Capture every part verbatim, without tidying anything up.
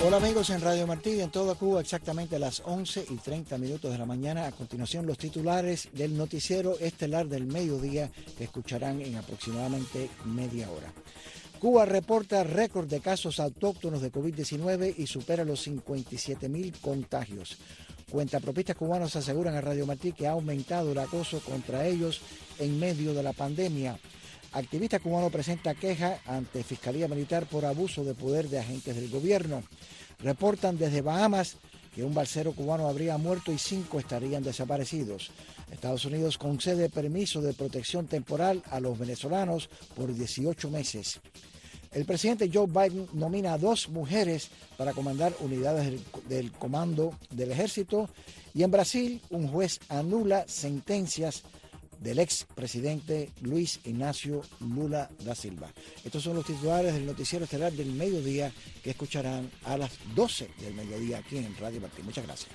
Hola amigos en Radio Martí, en toda Cuba exactamente a las once y treinta minutos de la mañana. A continuación los titulares del noticiero estelar del mediodía que escucharán en aproximadamente media hora. Cuba reporta récord de casos autóctonos de COVID diecinueve y supera los cincuenta y siete mil contagios. Cuentapropistas cubanos aseguran a Radio Martí que ha aumentado el acoso contra ellos en medio de la pandemia. Activista cubano presenta queja ante Fiscalía Militar por abuso de poder de agentes del gobierno. Reportan desde Bahamas que un balsero cubano habría muerto y cinco estarían desaparecidos. Estados Unidos concede permiso de protección temporal a los venezolanos por dieciocho meses. El presidente Joe Biden nomina a dos mujeres para comandar unidades del, del comando del ejército. Y en Brasil, un juez anula sentencias del expresidente Luis Ignacio Lula da Silva. Estos son los titulares del noticiero estelar del mediodía que escucharán a las doce del mediodía aquí en Radio Martí. Muchas gracias.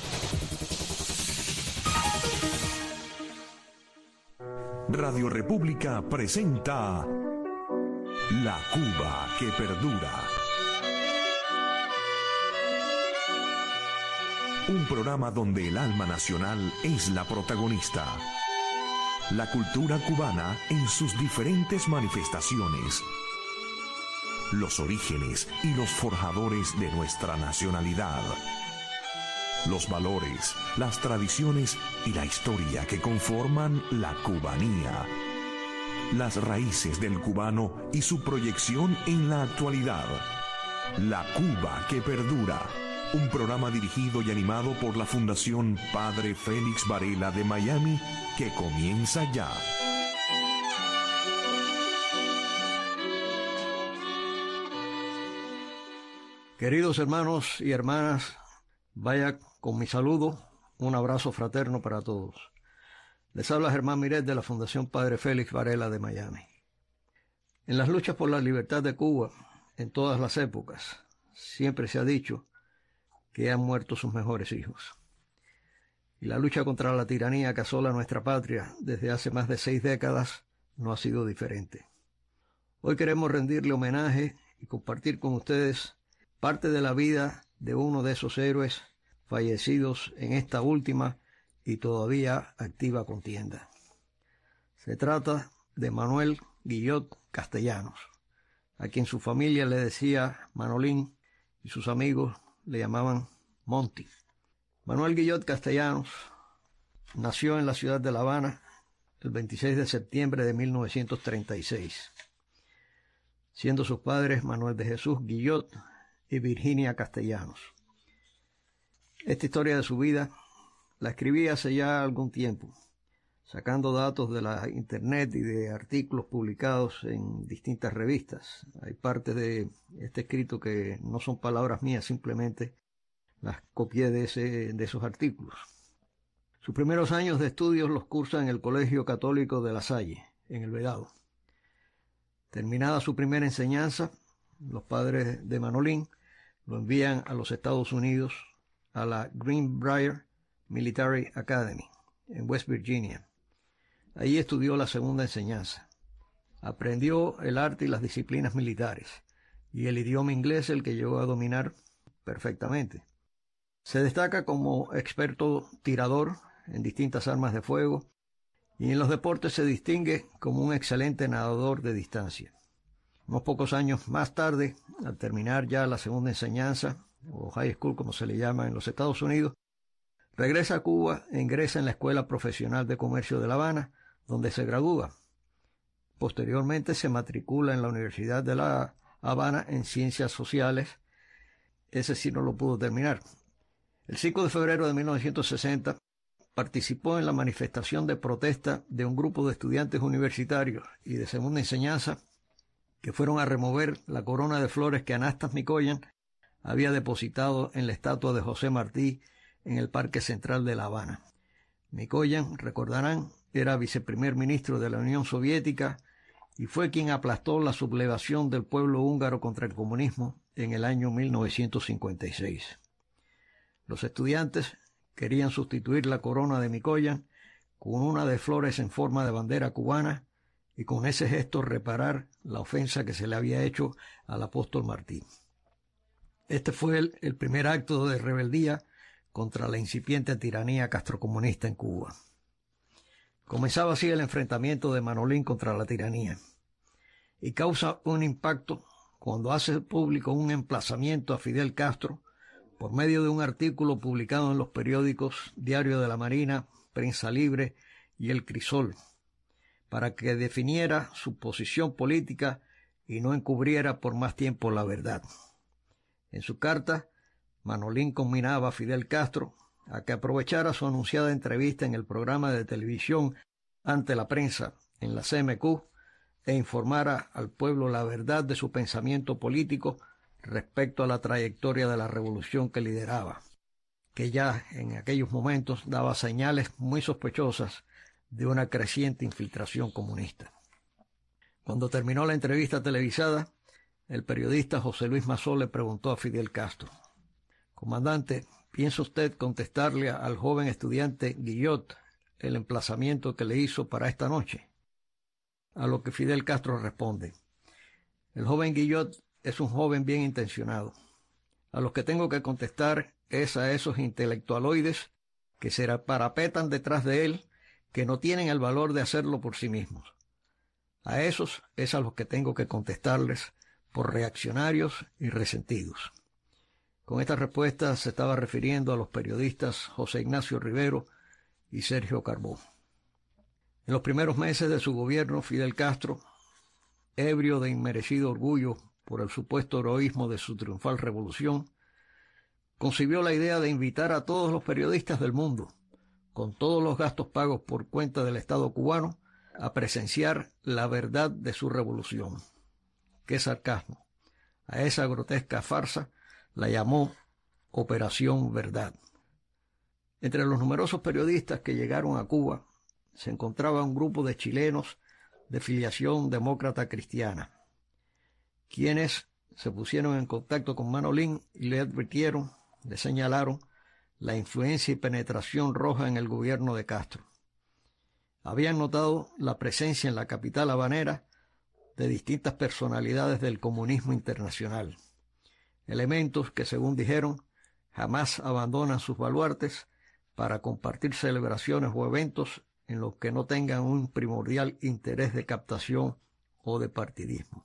Radio República presenta La Cuba que perdura. Un programa donde el alma nacional es la protagonista. La cultura cubana en sus diferentes manifestaciones. Los orígenes y los forjadores de nuestra nacionalidad. Los valores, las tradiciones y la historia que conforman la cubanía. Las raíces del cubano y su proyección en la actualidad. La Cuba que perdura. Un programa dirigido y animado por la Fundación Padre Félix Varela de Miami, que comienza ya. Queridos hermanos y hermanas, vaya con mi saludo, un abrazo fraterno para todos. Les habla Germán Miret de la Fundación Padre Félix Varela de Miami. En las luchas por la libertad de Cuba, en todas las épocas, siempre se ha dicho que han muerto sus mejores hijos. Y la lucha contra la tiranía que asola nuestra patria desde hace más de seis décadas no ha sido diferente. Hoy queremos rendirle homenaje y compartir con ustedes parte de la vida de uno de esos héroes fallecidos en esta última y todavía activa contienda. Se trata de Manuel Guillot Castellanos, a quien su familia le decía Manolín y sus amigos le llamaban Monty. Manuel Guillot Castellanos nació en la ciudad de La Habana el veintiséis de septiembre de mil novecientos treinta y seis, siendo sus padres Manuel de Jesús Guillot y Virginia Castellanos. Esta historia de su vida la escribí hace ya algún tiempo, sacando datos de la internet y de artículos publicados en distintas revistas. Hay partes de este escrito que no son palabras mías, simplemente las copié de, ese, de esos artículos. Sus primeros años de estudios los cursa en el Colegio Católico de La Salle, en El Vedado. Terminada su primera enseñanza, los padres de Manolín lo envían a los Estados Unidos, a la Greenbrier Military Academy, en West Virginia. Allí estudió la segunda enseñanza. Aprendió el arte y las disciplinas militares, y el idioma inglés el que llegó a dominar perfectamente. Se destaca como experto tirador en distintas armas de fuego, y en los deportes se distingue como un excelente nadador de distancia. Unos pocos años más tarde, al terminar ya la segunda enseñanza, o high school como se le llama en los Estados Unidos, regresa a Cuba e ingresa en la Escuela Profesional de Comercio de La Habana, donde se gradúa. Posteriormente se matricula en la Universidad de La Habana en Ciencias Sociales. Ese sí no lo pudo terminar. El cinco de febrero de mil novecientos sesenta participó en la manifestación de protesta de un grupo de estudiantes universitarios y de segunda enseñanza que fueron a remover la corona de flores que Anastas Mikoyan había depositado en la estatua de José Martí en el Parque Central de La Habana. Mikoyan, recordarán, era viceprimer ministro de la Unión Soviética y fue quien aplastó la sublevación del pueblo húngaro contra el comunismo en el año mil novecientos cincuenta y seis. Los estudiantes querían sustituir la corona de Mikoyan con una de flores en forma de bandera cubana y con ese gesto reparar la ofensa que se le había hecho al apóstol Martí. Este fue el, el primer acto de rebeldía contra la incipiente tiranía castrocomunista en Cuba. Comenzaba así el enfrentamiento de Manolín contra la tiranía, y causa un impacto cuando hace público un emplazamiento a Fidel Castro por medio de un artículo publicado en los periódicos Diario de la Marina, Prensa Libre y El Crisol, para que definiera su posición política y no encubriera por más tiempo la verdad. En su carta, Manolín combinaba a Fidel Castro a que aprovechara su anunciada entrevista en el programa de televisión Ante la Prensa en la C M Q e informara al pueblo la verdad de su pensamiento político respecto a la trayectoria de la revolución que lideraba, que ya en aquellos momentos daba señales muy sospechosas de una creciente infiltración comunista. Cuando terminó la entrevista televisada, el periodista José Luis Mazó le preguntó a Fidel Castro: «Comandante, ¿piensa usted contestarle al joven estudiante Guillot el emplazamiento que le hizo para esta noche?». A lo que Fidel Castro responde: «El joven Guillot es un joven bien intencionado. A los que tengo que contestar es a esos intelectualoides que se parapetan detrás de él, que no tienen el valor de hacerlo por sí mismos. A esos es a los que tengo que contestarles por reaccionarios y resentidos». Con esta respuesta se estaba refiriendo a los periodistas José Ignacio Rivero y Sergio Carbó. En los primeros meses de su gobierno, Fidel Castro, ebrio de inmerecido orgullo por el supuesto heroísmo de su triunfal revolución, concibió la idea de invitar a todos los periodistas del mundo, con todos los gastos pagos por cuenta del Estado cubano, a presenciar la verdad de su revolución. ¡Qué sarcasmo! A esa grotesca farsa la llamó Operación Verdad. Entre los numerosos periodistas que llegaron a Cuba se encontraba un grupo de chilenos de filiación demócrata cristiana, quienes se pusieron en contacto con Manolín y le advirtieron, le señalaron la influencia y penetración roja en el gobierno de Castro. Habían notado la presencia en la capital habanera de distintas personalidades del comunismo internacional, elementos que, según dijeron, jamás abandonan sus baluartes para compartir celebraciones o eventos en los que no tengan un primordial interés de captación o de partidismo.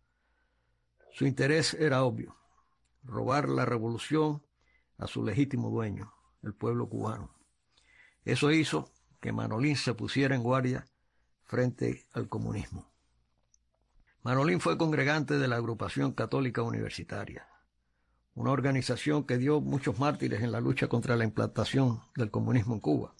Su interés era obvio: robar la revolución a su legítimo dueño, el pueblo cubano. Eso hizo que Manolín se pusiera en guardia frente al comunismo. Manolín fue congregante de la Agrupación Católica Universitaria, una organización que dio muchos mártires en la lucha contra la implantación del comunismo en Cuba.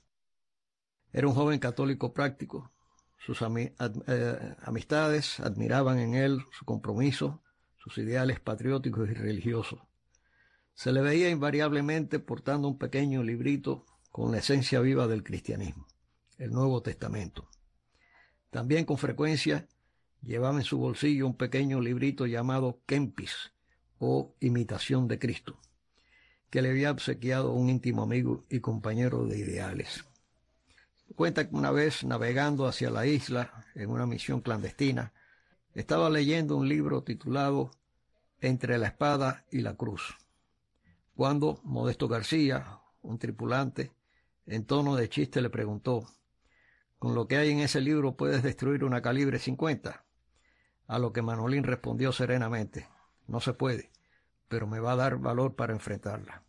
Era un joven católico práctico. Sus ami- ad- eh, amistades admiraban en él su compromiso, sus ideales patrióticos y religiosos. Se le veía invariablemente portando un pequeño librito con la esencia viva del cristianismo, el Nuevo Testamento. También con frecuencia llevaba en su bolsillo un pequeño librito llamado Kempis, o Imitación de Cristo, que le había obsequiado un íntimo amigo y compañero de ideales. Cuenta que una vez, navegando hacia la isla en una misión clandestina, estaba leyendo un libro titulado Entre la espada y la cruz, cuando Modesto García, un tripulante, en tono de chiste le preguntó: «¿Con lo que hay en ese libro puedes destruir una calibre cincuenta?» A lo que Manolín respondió serenamente: «No se puede, pero me va a dar valor para enfrentarla».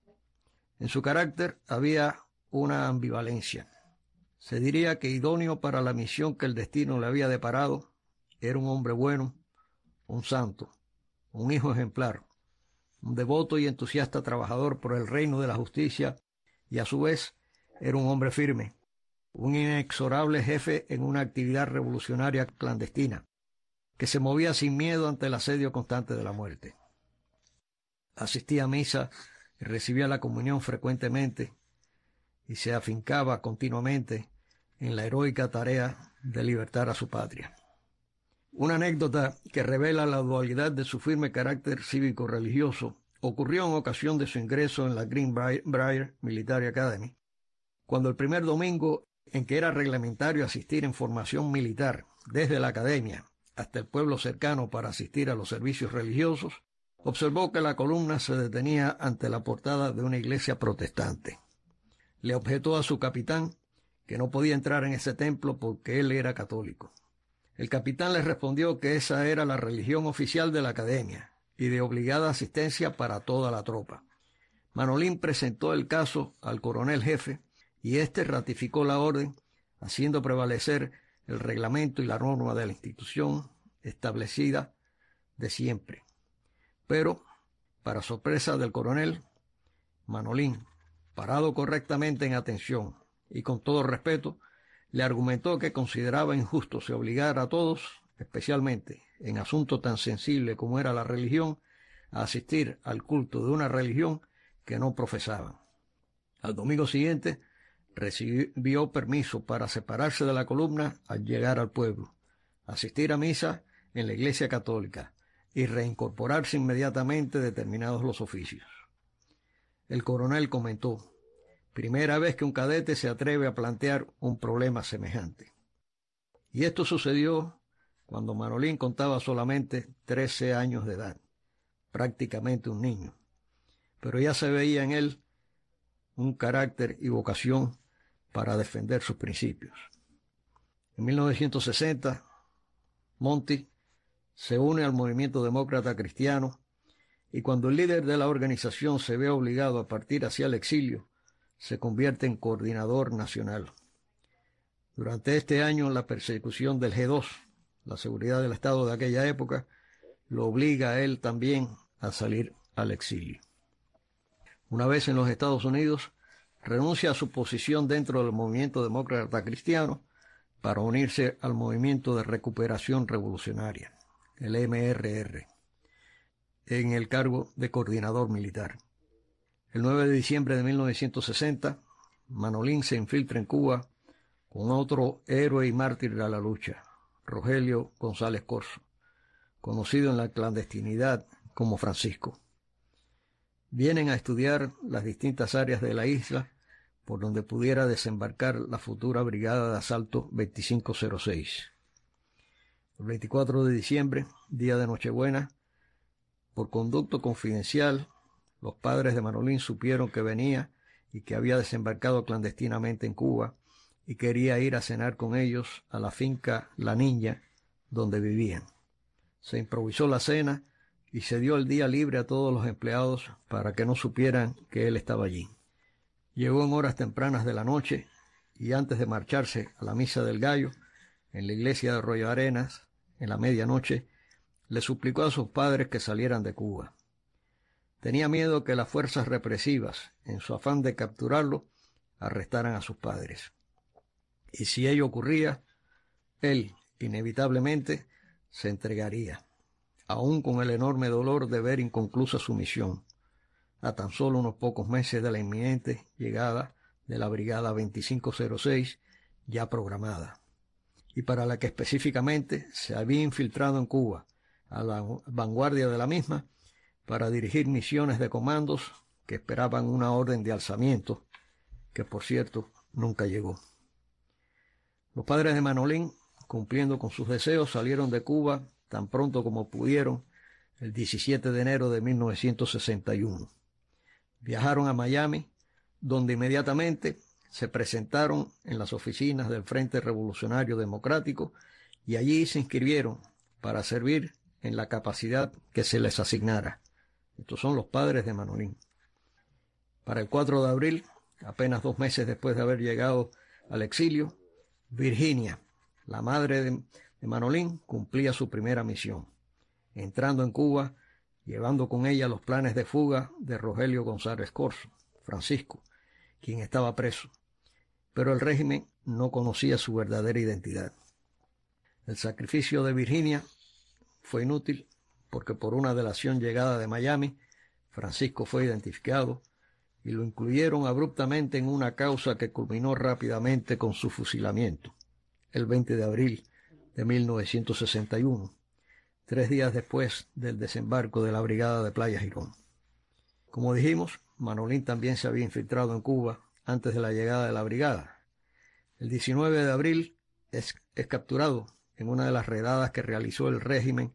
En su carácter había una ambivalencia. Se diría que idóneo para la misión que el destino le había deparado, era un hombre bueno, un santo, un hijo ejemplar, un devoto y entusiasta trabajador por el reino de la justicia, y a su vez era un hombre firme, un inexorable jefe en una actividad revolucionaria clandestina, que se movía sin miedo ante el asedio constante de la muerte. Asistía a misa y recibía la comunión frecuentemente, y se afincaba continuamente en la heroica tarea de libertar a su patria. Una anécdota que revela la dualidad de su firme carácter cívico-religioso ocurrió en ocasión de su ingreso en la Greenbrier Military Academy, cuando el primer domingo en que era reglamentario asistir en formación militar desde la academia hasta el pueblo cercano para asistir a los servicios religiosos, Observó que la columna se detenía ante la portada de una iglesia protestante. Le objetó a su capitán que no podía entrar en ese templo porque él era católico. El capitán le respondió que esa era la religión oficial de la academia y de obligada asistencia para toda la tropa. Manolín presentó el caso al coronel jefe y éste ratificó la orden, haciendo prevalecer el reglamento y la norma de la institución establecida de siempre. Pero, para sorpresa del coronel, Manolín, parado correctamente en atención y con todo respeto, le argumentó que consideraba injusto se obligara a todos, especialmente en asunto tan sensible como era la religión, a asistir al culto de una religión que no profesaban. Al domingo siguiente recibió permiso para separarse de la columna al llegar al pueblo, asistir a misa en la iglesia católica y reincorporarse inmediatamente determinados los oficios. El coronel comentó: primera vez que un cadete se atreve a plantear un problema semejante. Y esto sucedió cuando Manolín contaba solamente trece años de edad, prácticamente un niño, pero ya se veía en él un carácter y vocación para defender sus principios. En mil novecientos sesenta, Monty se une al movimiento demócrata cristiano y cuando el líder de la organización se ve obligado a partir hacia el exilio, se convierte en coordinador nacional. Durante este año, la persecución del G dos, la seguridad del Estado de aquella época, lo obliga a él también a salir al exilio. Una vez en los Estados Unidos, renuncia a su posición dentro del movimiento demócrata cristiano para unirse al movimiento de recuperación revolucionaria, el M R R, en el cargo de coordinador militar. El nueve de diciembre de mil novecientos sesenta, Manolín se infiltra en Cuba con otro héroe y mártir de la lucha, Rogelio González Corzo, conocido en la clandestinidad como Francisco. Vienen a estudiar las distintas áreas de la isla por donde pudiera desembarcar la futura brigada de asalto veinticinco cero seis. El veinticuatro de diciembre, día de Nochebuena, por conducto confidencial, los padres de Manolín supieron que venía y que había desembarcado clandestinamente en Cuba y quería ir a cenar con ellos a la finca La Niña, donde vivían. Se improvisó la cena y se dio el día libre a todos los empleados para que no supieran que él estaba allí. Llegó en horas tempranas de la noche y antes de marcharse a la Misa del Gallo, en la iglesia de Arroyo Arenas, en la medianoche, le suplicó a sus padres que salieran de Cuba. Tenía miedo que las fuerzas represivas, en su afán de capturarlo, arrestaran a sus padres. Y si ello ocurría, él, inevitablemente, se entregaría, aún con el enorme dolor de ver inconclusa su misión, a tan solo unos pocos meses de la inminente llegada de la Brigada veinticinco cero seis ya programada, y para la que específicamente se había infiltrado en Cuba, a la vanguardia de la misma, para dirigir misiones de comandos que esperaban una orden de alzamiento, que por cierto nunca llegó. Los padres de Manolín, cumpliendo con sus deseos, salieron de Cuba tan pronto como pudieron el diecisiete de enero de mil novecientos sesenta y uno. Viajaron a Miami, donde inmediatamente se presentaron en las oficinas del Frente Revolucionario Democrático y allí se inscribieron para servir en la capacidad que se les asignara. Estos son los padres de Manolín. Para el cuatro de abril, apenas dos meses después de haber llegado al exilio, Virginia, la madre de, de Manolín, cumplía su primera misión, entrando en Cuba, llevando con ella los planes de fuga de Rogelio González Corzo, Francisco, quien estaba preso, pero el régimen no conocía su verdadera identidad. El sacrificio de Virginia fue inútil porque por una delación llegada de Miami, Francisco fue identificado y lo incluyeron abruptamente en una causa que culminó rápidamente con su fusilamiento, el veinte de abril de mil novecientos sesenta y uno, tres días después del desembarco de la Brigada de Playa Girón. Como dijimos, Manolín también se había infiltrado en Cuba antes de la llegada de la brigada. El diecinueve de abril es, es capturado en una de las redadas que realizó el régimen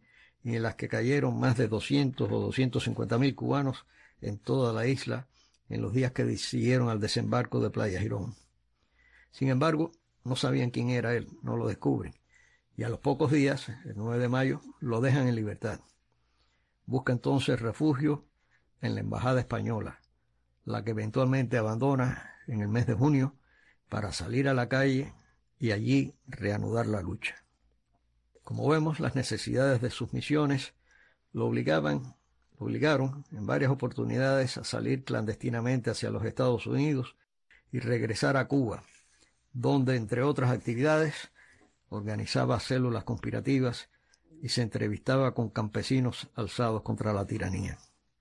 y en las que cayeron más de doscientos o doscientos cincuenta mil cubanos en toda la isla en los días que siguieron al desembarco de Playa Girón. Sin embargo, no sabían quién era él, no lo descubren, y a los pocos días, el nueve de mayo, lo dejan en libertad. Busca entonces refugio en la embajada española, la que eventualmente abandona en el mes de junio para salir a la calle y allí reanudar la lucha. Como vemos, las necesidades de sus misiones lo obligaban, lo obligaron en varias oportunidades a salir clandestinamente hacia los Estados Unidos y regresar a Cuba, donde, entre otras actividades, organizaba células conspirativas y se entrevistaba con campesinos alzados contra la tiranía.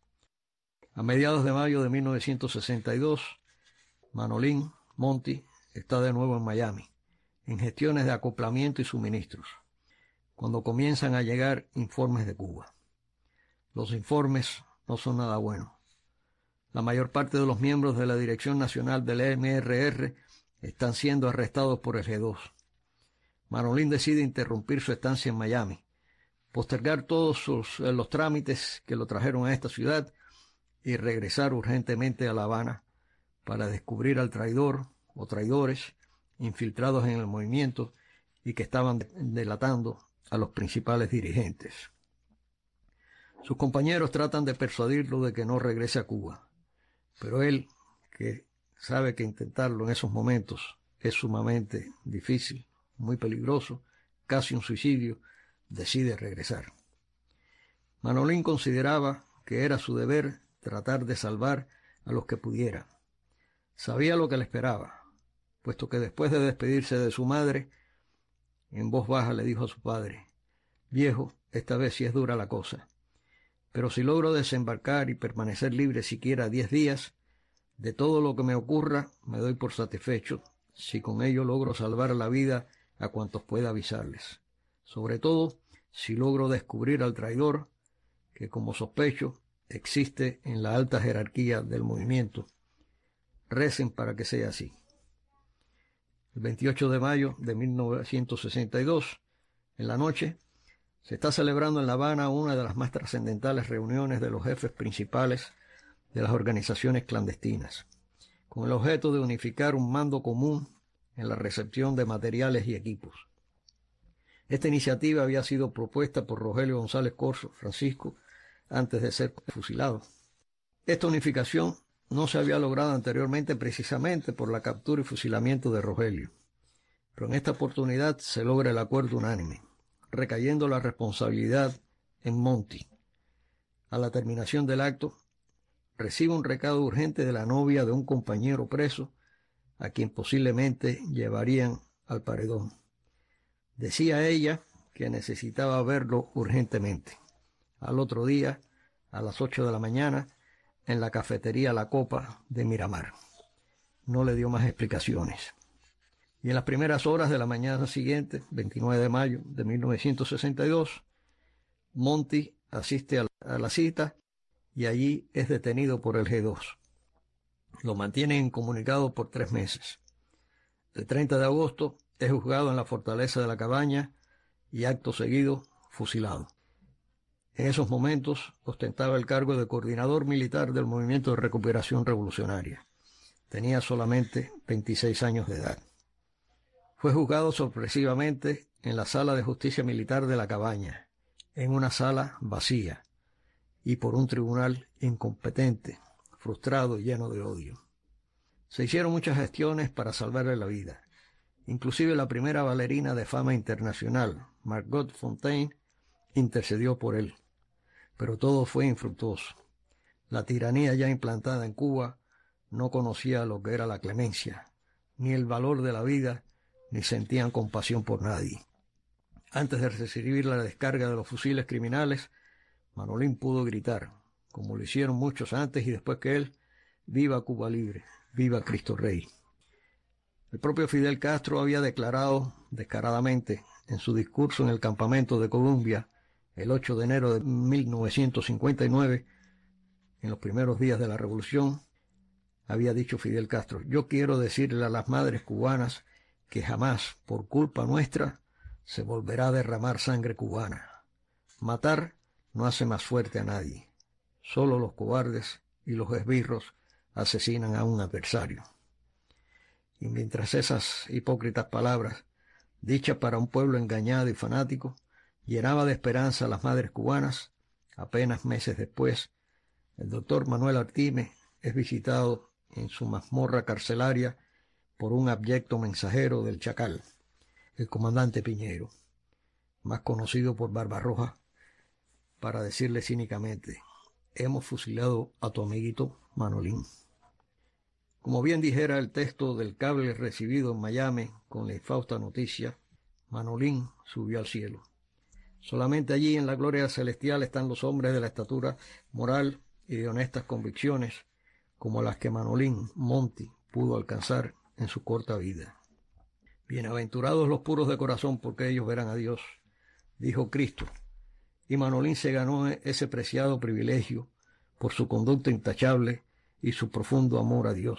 A mediados de mayo de mil novecientos sesenta y dos, Manolín Monti está de nuevo en Miami, en gestiones de acoplamiento y suministros, cuando comienzan a llegar informes de Cuba. Los informes no son nada buenos. La mayor parte de los miembros de la Dirección Nacional del M R R están siendo arrestados por el G dos. Manolín decide interrumpir su estancia en Miami, postergar todos sus, eh, los trámites que lo trajeron a esta ciudad y regresar urgentemente a La Habana para descubrir al traidor o traidores infiltrados en el movimiento y que estaban delatando a los principales dirigentes. Sus compañeros tratan de persuadirlo de que no regrese a Cuba, pero él, que sabe que intentarlo en esos momentos es sumamente difícil, muy peligroso, casi un suicidio, decide regresar. Manolín consideraba que era su deber tratar de salvar a los que pudiera. Sabía lo que le esperaba, puesto que después de despedirse de su madre, en voz baja le dijo a su padre: «Viejo, esta vez sí es dura la cosa, pero si logro desembarcar y permanecer libre siquiera diez días, de todo lo que me ocurra me doy por satisfecho si con ello logro salvar la vida a cuantos pueda avisarles, sobre todo si logro descubrir al traidor que, como sospecho, existe en la alta jerarquía del movimiento. Recen para que sea así». El veintiocho de mayo de mil novecientos sesenta y dos, en la noche, se está celebrando en La Habana una de las más trascendentales reuniones de los jefes principales de las organizaciones clandestinas, con el objeto de unificar un mando común en la recepción de materiales y equipos. Esta iniciativa había sido propuesta por Rogelio González Corso Francisco antes de ser fusilado. Esta unificación no se había logrado anteriormente precisamente por la captura y fusilamiento de Rogelio, pero en esta oportunidad se logra el acuerdo unánime, recayendo la responsabilidad en Monti. A la terminación del acto, recibe un recado urgente de la novia de un compañero preso, a quien posiblemente llevarían al paredón. Decía ella que necesitaba verlo urgentemente. Al otro día, a las ocho de la mañana, en la cafetería La Copa de Miramar. No le dio más explicaciones. Y en las primeras horas de la mañana siguiente, veintinueve de mayo de mil novecientos sesenta y dos, Monti asiste a la, a la cita y allí es detenido por el G dos. Lo mantienen incomunicado por tres meses. El treinta de agosto es juzgado en la fortaleza de la Cabaña y acto seguido fusilado. En esos momentos ostentaba el cargo de coordinador militar del Movimiento de Recuperación Revolucionaria. Tenía solamente veintiséis años de edad. Fue juzgado sorpresivamente en la Sala de Justicia Militar de la Cabaña, en una sala vacía, y por un tribunal incompetente, frustrado y lleno de odio. Se hicieron muchas gestiones para salvarle la vida. Inclusive la primera bailarina de fama internacional, Margot Fonteyn, intercedió por él. Pero todo fue infructuoso. La tiranía ya implantada en Cuba no conocía lo que era la clemencia, ni el valor de la vida, ni sentían compasión por nadie. Antes de recibir la descarga de los fusiles criminales, Manolín pudo gritar, como lo hicieron muchos antes y después que él: «Viva Cuba libre, viva Cristo Rey». El propio Fidel Castro había declarado descaradamente en su discurso en el campamento de Columbia el ocho de enero de mil novecientos cincuenta y nueve, en los primeros días de la revolución, había dicho Fidel Castro: «Yo quiero decirle a las madres cubanas que jamás, por culpa nuestra, se volverá a derramar sangre cubana. Matar no hace más fuerte a nadie. Solo los cobardes y los esbirros asesinan a un adversario. Y mientras esas hipócritas palabras, dichas para un pueblo engañado y fanático, llenaba de esperanza a las madres cubanas, apenas meses después, el doctor Manuel Artime es visitado en su mazmorra carcelaria por un abyecto mensajero del Chacal, el comandante Piñeiro, más conocido por Barbarroja, para decirle cínicamente: hemos fusilado a tu amiguito Manolín. Como bien dijera el texto del cable recibido en Miami con la infausta noticia, Manolín subió al cielo. Solamente allí en la gloria celestial están los hombres de la estatura moral y de honestas convicciones, como las que Manolín Monti pudo alcanzar en su corta vida. Bienaventurados los puros de corazón, porque ellos verán a Dios, dijo Cristo, y Manolín se ganó ese preciado privilegio por su conducta intachable y su profundo amor a Dios.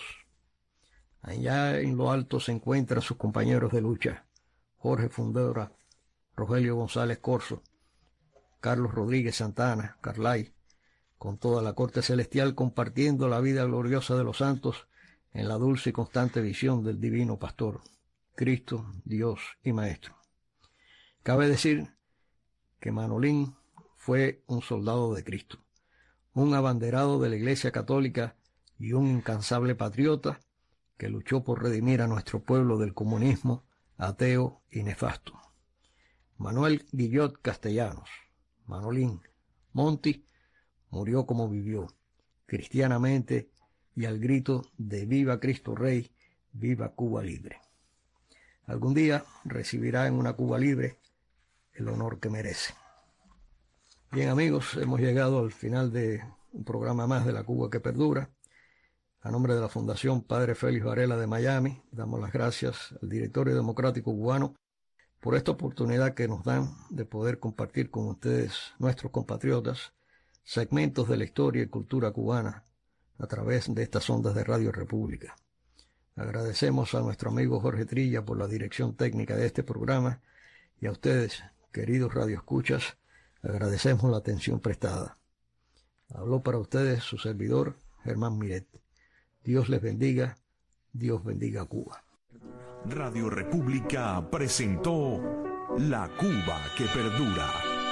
Allá en lo alto se encuentran sus compañeros de lucha, Jorge Fundora, Rogelio González Corzo, Carlos Rodríguez Santana, Carlay, con toda la corte celestial compartiendo la vida gloriosa de los santos en la dulce y constante visión del divino pastor, Cristo, Dios y Maestro. Cabe decir que Manolín fue un soldado de Cristo, un abanderado de la Iglesia Católica y un incansable patriota que luchó por redimir a nuestro pueblo del comunismo ateo y nefasto. Manuel Guillot Castellanos, Manolín Monti, murió como vivió, cristianamente y al grito de «Viva Cristo Rey, viva Cuba Libre». Algún día recibirá en una Cuba libre el honor que merece. Bien, amigos, hemos llegado al final de un programa más de La Cuba que Perdura. A nombre de la Fundación Padre Félix Varela de Miami, damos las gracias al Directorio Democrático Cubano por esta oportunidad que nos dan de poder compartir con ustedes, nuestros compatriotas, segmentos de la historia y cultura cubana a través de estas ondas de Radio República. Agradecemos a nuestro amigo Jorge Trilla por la dirección técnica de este programa y a ustedes, queridos radioescuchas, agradecemos la atención prestada. Habló para ustedes su servidor, Germán Miret. Dios les bendiga, Dios bendiga a Cuba. Radio República presentó La Cuba que Perdura.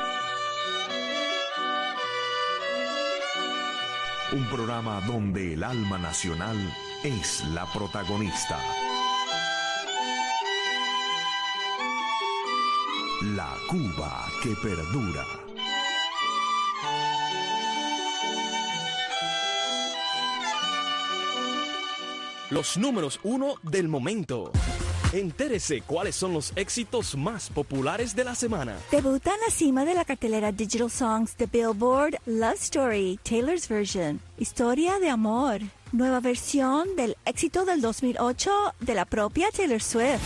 Un programa donde el alma nacional es la protagonista. La Cuba que Perdura. Los números uno del momento. Entérese cuáles son los éxitos más populares de la semana. Debuta en la cima de la cartelera Digital Songs de Billboard Love Story, Taylor's Version, Historia de Amor, nueva versión del éxito del dos mil ocho de la propia Taylor Swift.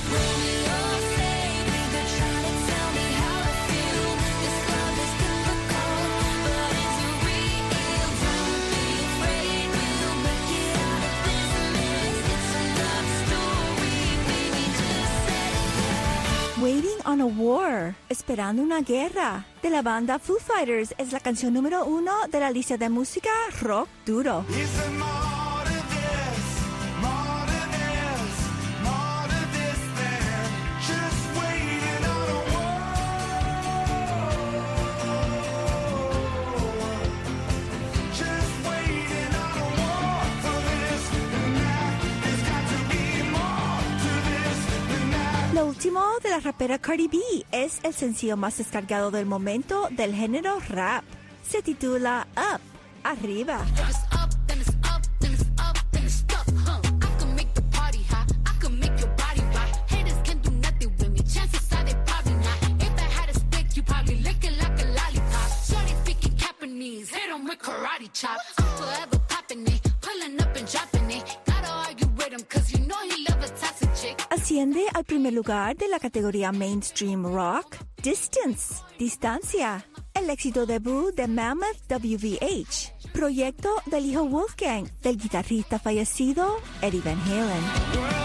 Waiting on a War, Esperando una Guerra, de la banda Foo Fighters, es la canción número uno de la lista de música rock duro. Lo último de la rapera Cardi B es el sencillo más descargado del momento del género rap. Se titula Up, Arriba. Asciende al primer lugar de la categoría Mainstream Rock, Distance, Distancia, el éxito debut de Mammoth W V H, proyecto del hijo Wolfgang del guitarrista fallecido Eddie Van Halen.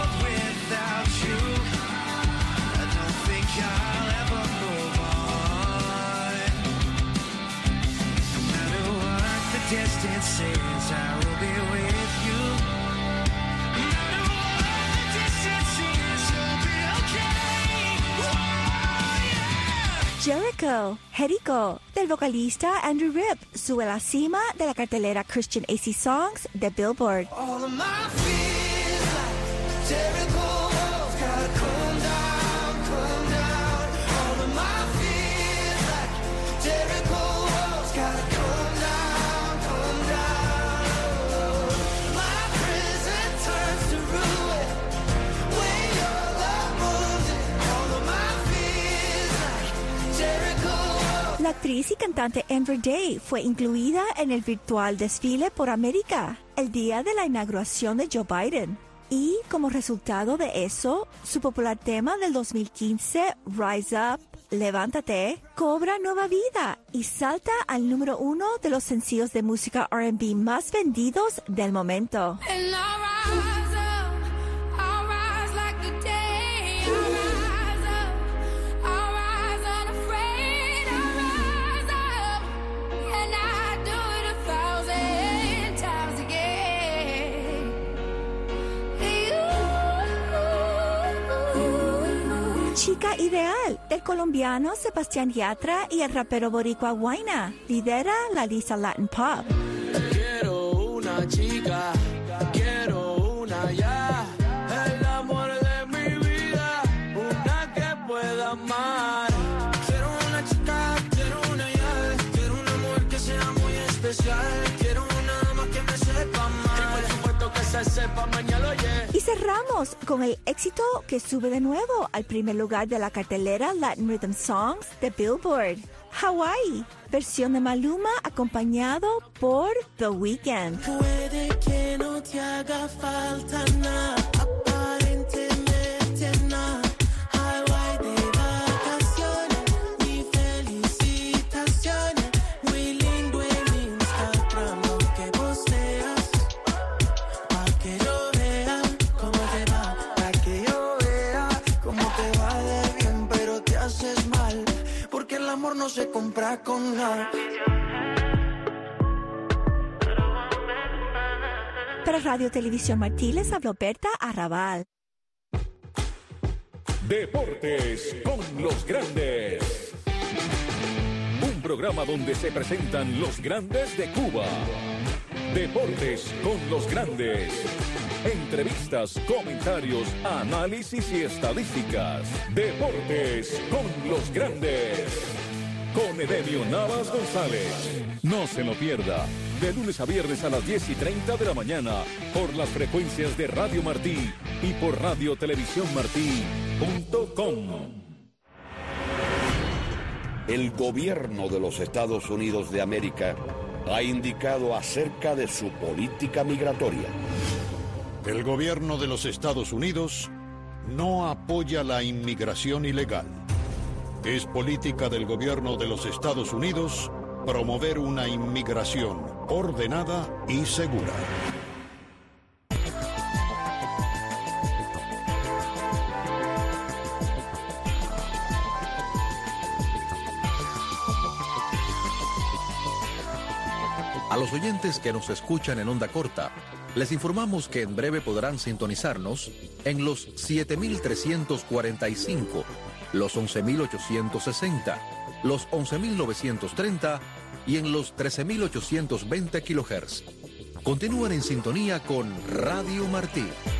distances, I will be with you. No matter what the distance is, you'll be okay. Oh, yeah. Jericho, Jericho, del vocalista Andrew Ripp, sube a la cima de la cartelera Christian A C Songs de Billboard. All of my fears like Jericho walls gotta come down, come down. All of my fears like Jericho walls gotta come down, come down. My prison turns to ruin when your love moves in. All of my fears like Jericho walls. La actriz y cantante Amber Day fue incluida en el virtual desfile por América el día de la inauguración de Joe Biden. Y como resultado de eso, su popular tema del dos mil quince, Rise Up, Levántate, cobra nueva vida y salta al número uno de los sencillos de música R and B más vendidos del momento. And I'll rise up, I'll rise like the day. I'll rise up, I'll rise unafraid. I'll rise up, and I do it a thousand times again. You. Chica Ideal, del colombiano Sebastián Yatra y el rapero boricua Huayna, lidera la lista Latin Pop. Quiero una chica, quiero una ya, el amor de mi vida, una que pueda amar. Quiero una chica, quiero una ya, quiero un amor que sea muy especial, quiero una dama que me sepa amar, y por supuesto que se sepa mañana, oye. Y cerramos con el éxito que sube de nuevo al primer lugar de la cartelera Latin Rhythm Songs de Billboard, Hawaii, versión de Maluma acompañado por The Weeknd. Puede que no te haga falta nada, aparentemente nada. Hawaii de vacaciones, mi felicitaciones. Muy lindo en Instagram lo que posteas, pa' que yo vea cómo te va, pa' que yo vea cómo te va de bien, pero te haces mal, porque el amor no se compra con nada. Para Radio Televisión Martí les habló Berta Arrabal. Deportes con los grandes. Un programa donde se presentan los grandes de Cuba. Deportes con los grandes. Entrevistas, comentarios, análisis y estadísticas. Deportes con los grandes. Con Edemio Navas González. No se lo pierda. De lunes a viernes a las diez y treinta de la mañana. Por las frecuencias de Radio Martí y por radio televisión martí punto com. El gobierno de los Estados Unidos de América ha indicado acerca de su política migratoria. El gobierno de los Estados Unidos no apoya la inmigración ilegal. Es política del gobierno de los Estados Unidos promover una inmigración ordenada y segura. A los oyentes que nos escuchan en onda corta, les informamos que en breve podrán sintonizarnos en los siete mil trescientos cuarenta y cinco, los once mil ochocientos sesenta, los once mil novecientos treinta y en los trece mil ochocientos veinte kilohertz. Continúen en sintonía con Radio Martí.